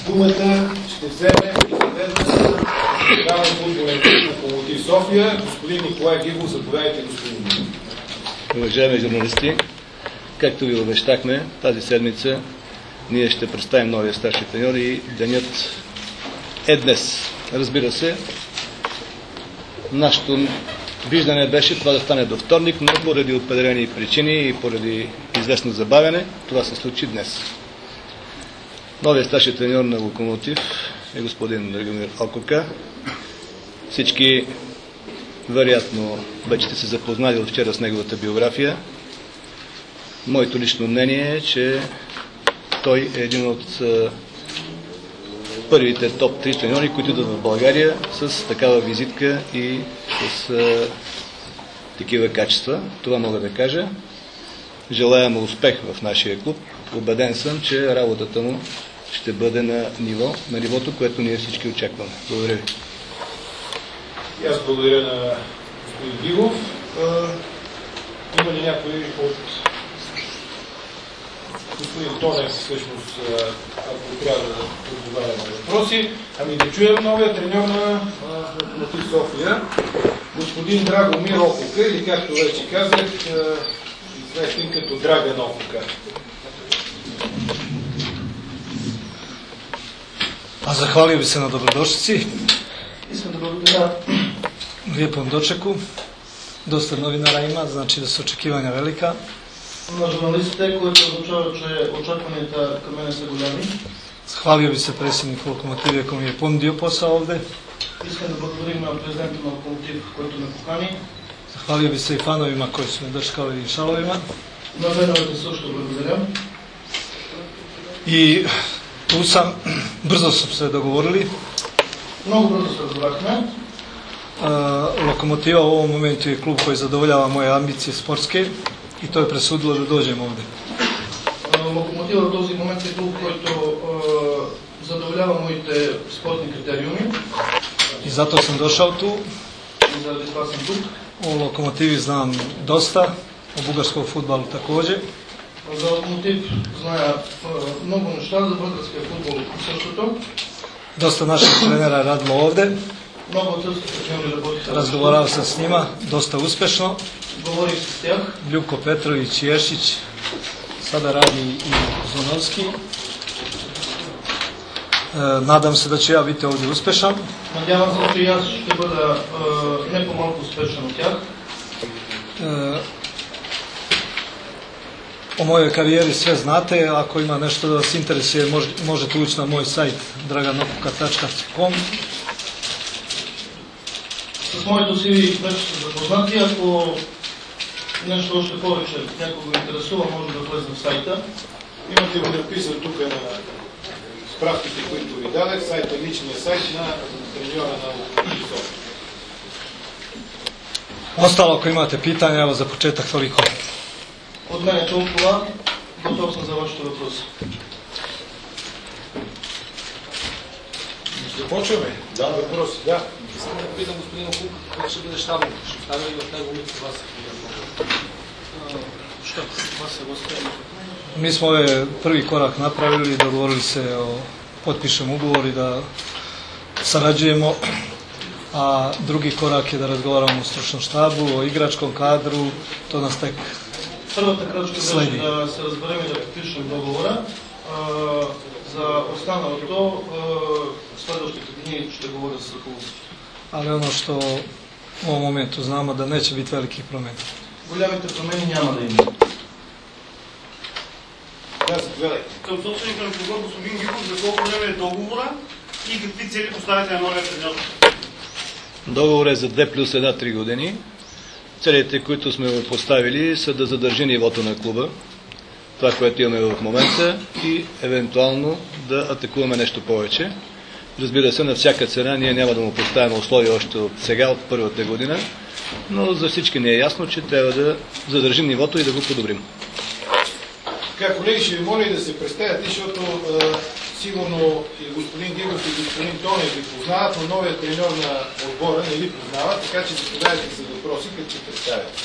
думата ще вземе Държавен футболен клуб Локомотив София. Господин Николай Гигов, заповядайте, господин Гигов. Уважаеми журналисти, както ви обещахме, тази седмица ние ще представим новия старши треньор и денят е днес. Разбира се, нашето виждане беше това да стане до вторник, но поради определени причини и поради известно забавяне, това се случи днес. Новият старши треньор на Локомотив е господин Драгомир Окока. Всички вероятно вече сте се запознали от вчера с неговата биография. Моето лично мнение е, че той е един от първите топ 3 треньори, които идват в България с такава визитка и с такива качества. Това мога да кажа. Желая му успех в нашия клуб. Убеден съм, че работата му ще бъде на нивото, което ние всички очакваме. Благодаря ви. И аз благодаря на господин Гигов. Има ли някой от господин Тонев, всъщност, ако трябва да отговаря на въпроси? Ами да чуем новия треньор на Локомотив София, господин Драгомир Окока, или както вече казах, известен като Драган Окока. Zahvalio bi se na dobrodošlici. Искам да благодаря lijepom dočeku. Dosta novinara ima, znači da su očekivanja velika. На журналистите, което означава, че очакванията към мене са голями. Zahvalio bi se predsjedniku Lokomotive koji mi je ponudio posao ovde. Искам да благодарим на президента на Локомотив, който ме покани. Zahvalio bi se i fanovima koji su me dočekali i šalovima. На феновете също благодаря. I tu sam, brzo su se dogovorili. Много бързо се разбрахме. Lokomotiva u ovom momentu je klub koji zadovoljava moje ambicije sportske i to je presudilo da dođem ovde. Локомотива в този момент е клуб, който задоволява моите спортни критериуми. I zato sam došao tu. И заради това съм тук. O Lokomotivi znam dosta, o bugarskom fudbalu također. За Локомотив зная много неща, за българския футбол същото. Dosta naših trenera je radilo ovde. Много от сръбските треньори работиха. Razgovarao sam s njima, dosta uspešno. Говорих с тях. Ljubko Petrović, Ješić, sada radi i Zonovski. Nadam se da će ja biti ovdje uspešan. Надявам се, че и аз ще бъда не по-малко успешен от тях. O mojoj karijeri sve znate, ako ima nešto da vas interesuje, možete ući na moj sajt draganokuka.com. С моето си вече сте запознати, ако нещо още повече някого интересува, може да влезе в сайта. Имате го написан тук на справките, които ви дадах, личния сайт на треньора на Локомотив София. Ostalo, ako imate pitanja, evo za početak toliko. От мен е толкова. Готов съм за вашите въпроси. Започваме. Да, въпроси. Да. Искам да питам господин Окук, как ще бъде щабът? Ще остане ли в него с вас? Što? Vas se ostaje? Mi smo ovaj prvi korak napravili, dogovorili se o potpišemo ugovor i da sarađujemo, a drugi korak je da razgovaramo o stručnom štabu, o igračkom kadru, to nas tek Първата крачка беше да се разберем и да подпишем договора. За останалото следващите дни ще говоря с ръководството. Ali ono što u ovom momentu znamo da neće biti velikih promjena. Голямите промени няма да има. Към собственика на клуба, господин Гигов, за колко време е договора и какви цели поставяте на новия треньор? Договор е за 2 плюс 1 3 години. Целите, които сме поставили, са да задържи нивото на клуба, това, което имаме в момента, и евентуално да атакуваме нещо повече. Разбира се, на всяка цена ние няма да му поставяме условия още от сега, от първата година, но за всички ни е ясно, че трябва да задържим нивото и да го подобрим. Така, колеги, ще ви моля и да се представяте, защото сигурно и господин Гигов и господин Тонев ви познават, но новият треньор на отбора не ви познава, така че заповядайте за въпроси, като се представяте.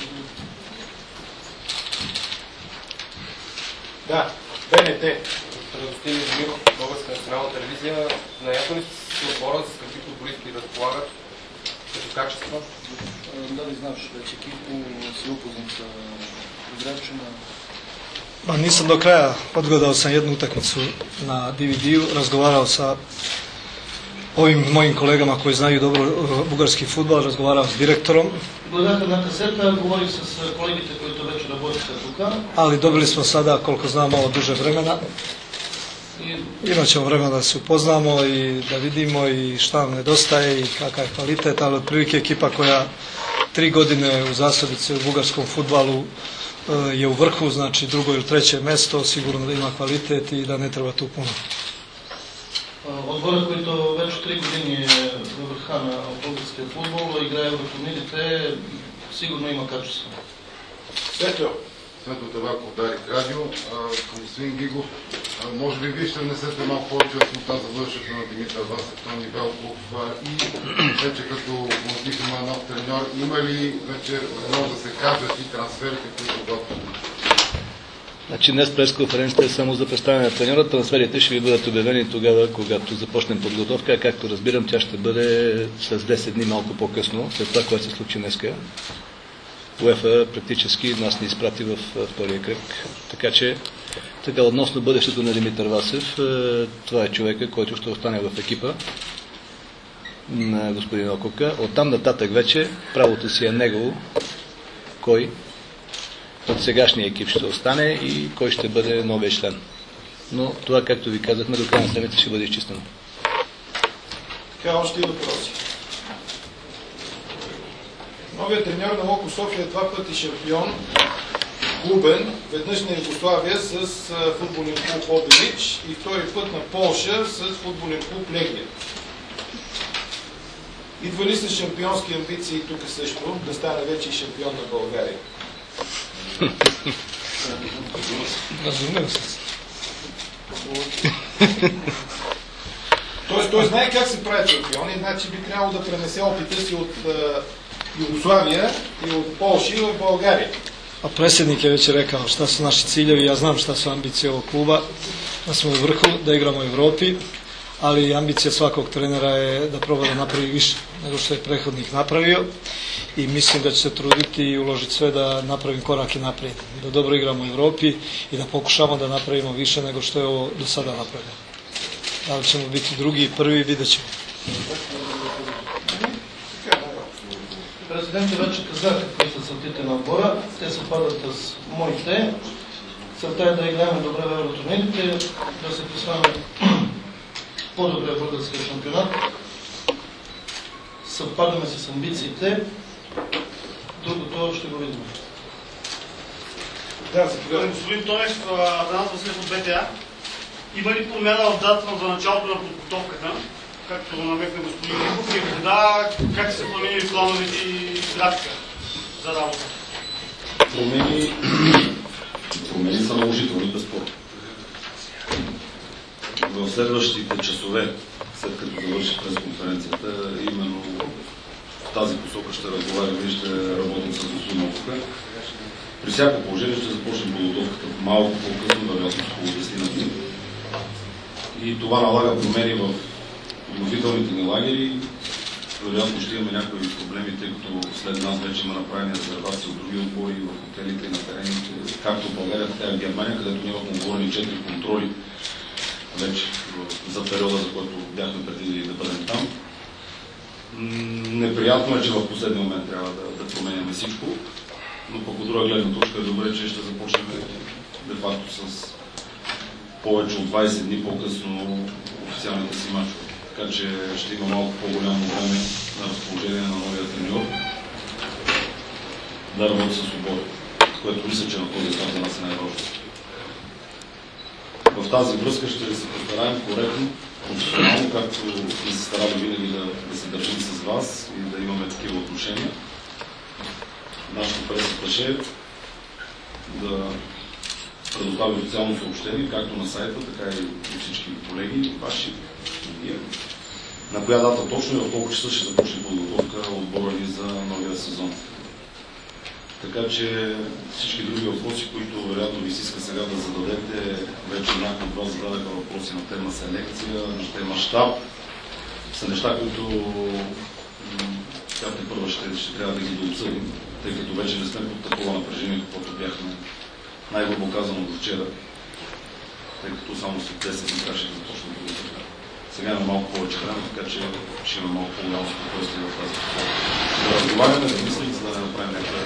Да, БНТ. Радостин Ежемиров, Българска национална телевизия. Наясно ли сте с отбора, с какви футболисти разполагат като качества? Da li znaš već ekipu, si upoznat sa igračima? Nisam do kraja, odgledao sam jednu utakmicu na DVD-u, razgovarao sa ovim mojim kolegama koji znaju dobro bugarski fudbal, razgovarao s direktorom. Gledate na kaseta, govorim se s kolegите, които вече работите тук. Ali dobili smo sada, koliko znam, malo duže vremena. Imat ćemo vremena da se upoznamo i da vidimo i šta nam nedostaje i kakav je kvalitet, ali otprilike ekipa koja 3 godine u zasadici u bugarskom fudbalu je u vrhu, znači drugo ili treće mesto, sigurno da ima kvalitet i da ne treba tu puno. Отбора, който вече 3 години е във върха на българския футбол, играе в турнирите, сигурно има качество. Светло. Светло Табаков, Дарик Радио. Към господин Гигов, може би вие ще внесете малко повече яснота за вършето на Димитър Васев, Тони Велков и вече като локомотив има нов треньор. Има ли вече възможност да се кажат и трансферите, които готвят? Значи днес пресконференцията е само за представяне на треньора. Трансферите ще ви бъдат обявени тогава, когато започнем подготовка. Както разбирам, тя ще бъде с 10 дни малко по-късно, след това, което се случи днеска. УЕФА практически нас не изпрати в втория кръг. Така че, така относно бъдещето на Димитър Васев, това е човека, който ще остане в екипа на господин Окока. Оттам нататък вече правото си е негово. Кой от сегашния екип ще остане и кой ще бъде новия член. Но това, както ви казахме, до края на седмица ще бъде изчистено. Така, още и въпроси. Новият треньор на Локо София е 2 пъти шампион, клубен, веднъж на Югославия с футболен клуб Обелич и втори път на Полша с футболен клуб Легия. Идва ли с шампионски амбиции тук също, да стане вече и шампион на България? Разумем се. Той знае как се прави шампион и значи би трябвало да пренесе опита си от Югославия и от Полша в България. A predsjednik je već rekao šta su naši ciljevi, ja znam šta su ambicije ovog kluba, da smo u vrhu, da igramo u Evropi, ali ambicija svakog trenera je da proba da napravi više nego što je prethodnik napravio i mislim da će se truditi i uložiti sve da napravim korake naprijed, da dobro igramo u Evropi i da pokušamo da napravimo više nego što je ovo do sada napravljeno. Da li ćemo biti drugi, prvi, vidjet ćemo. Президентът вече каза какви са целите на отбора. Те съвпадат с моите. Целта е да играем добре в евротурнирите, да се представим по-добре в българския шампионат. Съвпадаме с амбициите. Другото ще го видим. Господин Тонев, Атанас Василев от БТА. Има ли промяна в датата за началото на подготовката? Както намекна господин Ников, и да, как се променили плановете и графика за работа? Промени са наложителни, безспорно. В следващите часове, след като завърши пресконференцията, именно в тази посока ще разговаряме и ще работим с господин Окока. При всяко положение ще започнем подготовката малко по-късно, вероятно около 10 дни. И това налага промени в подготвителните ни лагери. Вероятно ще имаме някои проблеми, тъй като след нас вече има направени резервации от други отбори в хотелите и на терените, както в България, така и в Германия, където ние имахме оговорени 4 контроли вече за периода, за който бяхме предвидели да бъдем там. Неприятно е, че в последния момент трябва да променяме всичко, но пък от друга гледна точка е добре, че ще започнем де-факто с повече от 20 дни по-късно официалните си мачове. Така че ще има малко по-голямо време на разположение на новия треньор да работи с отбора, което мисля, че на този етап за нас е най-важно. В тази връзка ще се постараем коректно, професионално, както сме се старали винаги да се държим с вас и да имаме такива отношения. Нашето пресътъше да предостави официално съобщение, както на сайта, така и всички колеги, ваши, на коя дата точно и в колко часа ще започне подготовка отбора ни за новия сезон. Така че всички други въпроси, които вероятно ви се иска сега да зададете, вече някои от вас зададаха въпроси на тема селекция, на тема щаб, са неща, които те първо ще трябва да ги дообсъдим, тъй като вече не сме под такова напрежение, каквото бяхме най-грубо казано до вчера, тъй като само след 10 дни трябваше да започнем да го. Сега има малко повече време, така че ще има малко по-голямо спокойствие в тази посока. Да разговаряме, да мислим, за да направим някаква.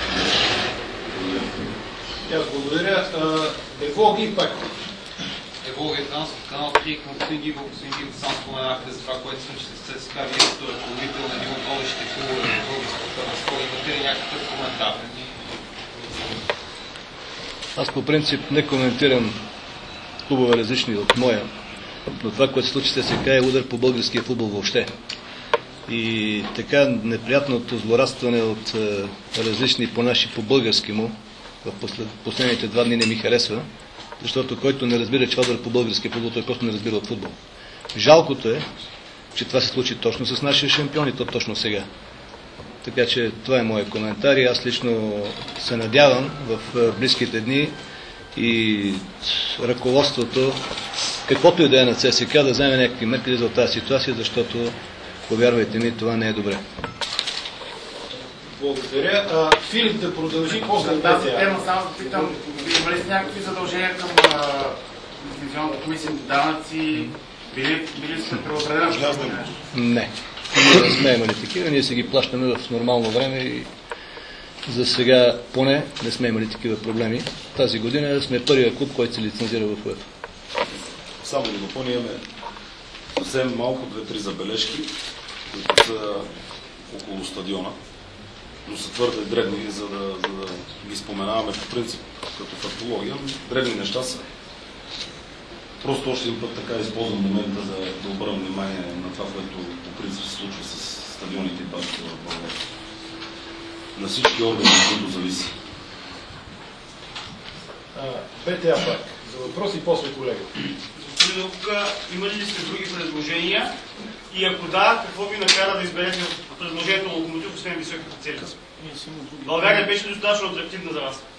Аз благодаря. Евология и пак. Евология Трансфер, канал 3 към господин Гигов. Господин Гигов, сам споменахте за това, което случи с ЦСКА. Вие като ръководител на един от водещите клубове в българската разхода. Имате ли някакъв коментар? Аз по принцип не коментирам клубове различни от моя, но това, което се случи с ЦСКА, е удар по българския футбол въобще. И така неприятното злорадстване от различни по български му в последните 2 дни не ми харесва, защото който не разбира, че удар по българския футбол, той просто не разбира от футбол. Жалкото е, че това се случи точно с нашия шампион и то точно сега. Така че това е моят коментар и аз лично се надявам в близките дни и ръководството, каквото и да е на ЦСКА, да вземе някакви мерки за тази ситуация, защото, повярвайте ми, това не е добре. Благодаря. Филип да продължи после тази тема, само да питам, има ли някакви задължения към Дивизионната комисия за данъци? Били сте преопределени? Не. Ние не сме имали такива, ние си ги плащаме в нормално време и за сега поне не сме имали такива проблеми. Тази година сме първия клуб, който се лицензира в УЕФА. Само да допълня, имаме съвсем малко 2-3 забележки, които са около стадиона, но са твърде дребни, за да ги споменаваме по принцип като фактология. Дребни неща са. Просто още един път така използвам момента да обърнем внимание на това, което по принцип се случва с стадионите и базите в България. На всички органи, които зависи. БТА пак. За въпроси и после колега. Господин Лука, има ли сте други предложения? И ако да, какво ви накара да изберете предложението на Локомотив, освен високите цели? България беше ли достатъчно атрактивна за вас?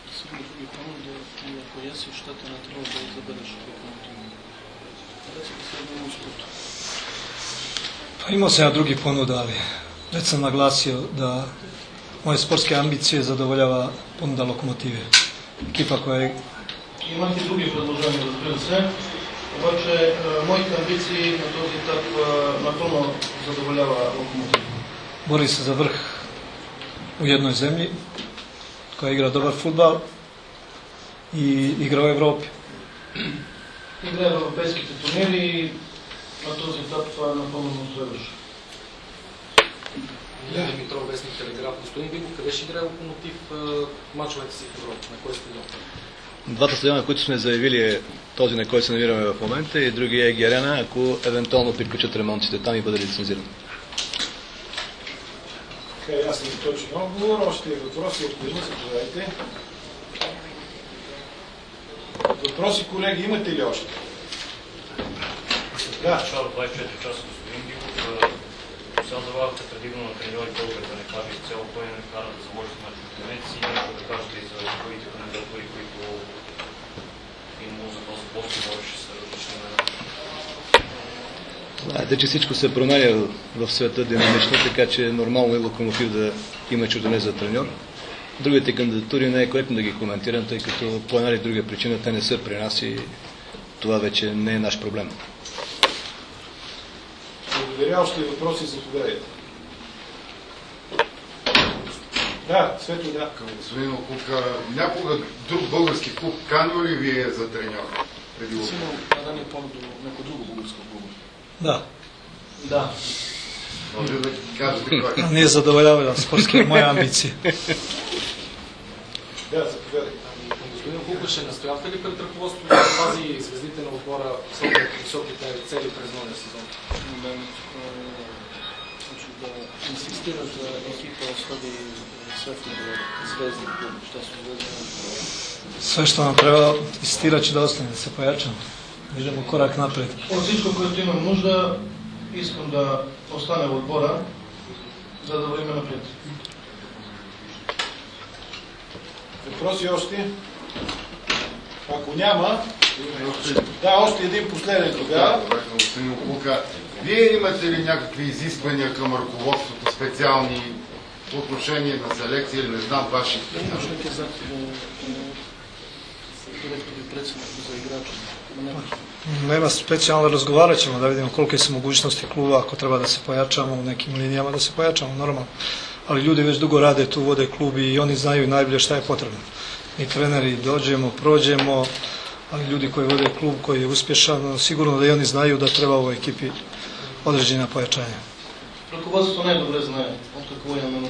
Има сега други понудали. Već sam naglasio da moje sportske ambicije zadovoljava ponuda Lokomotive. Ekipa koja je... Имате други предложения, разбира се. Обаче моите амбиции на този етап напълно задоволява Локомотив. Bori se za vrh u jednoj zemlji koja igra dobar fudbal i igra u Evropi. Играе в европейските турнири и на този етап това е напълно следващо. Димитров, вестник Телеграф. Господин Бигов, къде ще играе Локомотив мачовете си в Европа? На кой стадион? Двата стадиона, които сме заявили, е този, на който се намираме в момента, и другия е Герена, ако евентуално приключат ремонтите там и бъде лицензиран. Така, ясен и точен отговор. Още въпроси, ако има, заповядайте. Въпроси, колеги, имате ли още? Да. 24 часа, господин Бигов. Сега заварвате предимно на треньори българ, да не каже цяло, той не кара да заложи на чужденеци и нещо да кажете и за другите кандидатури, които именно за този пост говореше с различни имена. Знаете, че всичко се променя в света динамично, така че нормално е Локомотив да има чужденец за треньор. Другите кандидатури не е коректно да ги коментирам, тъй като по една или друга причина те не са при нас и това вече не е наш проблем. Благодаря. Още въпроси, заповядайте. Да, Светло, да. Към господин Окук, някога друг български клуб канил ли ви е за треньор? Да не помня до някой друго българско клуб. Da. Да. Може да кажете кой? Nije zadovoljavao sportske moje ambicije. Да, заповядайте. Господин Кука, ще настоявате ли пред ръководството да пази звездите на отбора високите цели през новия сезон? Да инсистират за екипа остави светлите звездни клуб, što su звездни. Sve što nam treba insistira će da ostane, da se pojačamo. Idemo korak napred. От всичко, което имам нужда, искам да остане в отбора, за да вървим напред. Въпроси още? Ако няма, още един последен тогава. Господин Окулка, вие имате ли някакви изисквания към ръководството, специални отношения на селекция или не знам ваши? Имаш нeke zahtjeve direktno i predsjedniku za igrače? Nema specijalno, razgovarat ćemo da vidimo kolike su mogućnosti kluba, ako treba da se pojačamo u nekim linijama, da se pojačamo, normalno. Ali ljudi već dugo rade tu, vode klub i oni znaju najbolje šta je potrebno. Mi treneri dođemo, prođemo, ali ljudi koji vode klub, koji je uspješan, sigurno da i oni znaju da treba u ovoj ekipi određena pojačanja. Ръководството най-добре знае от какво имаме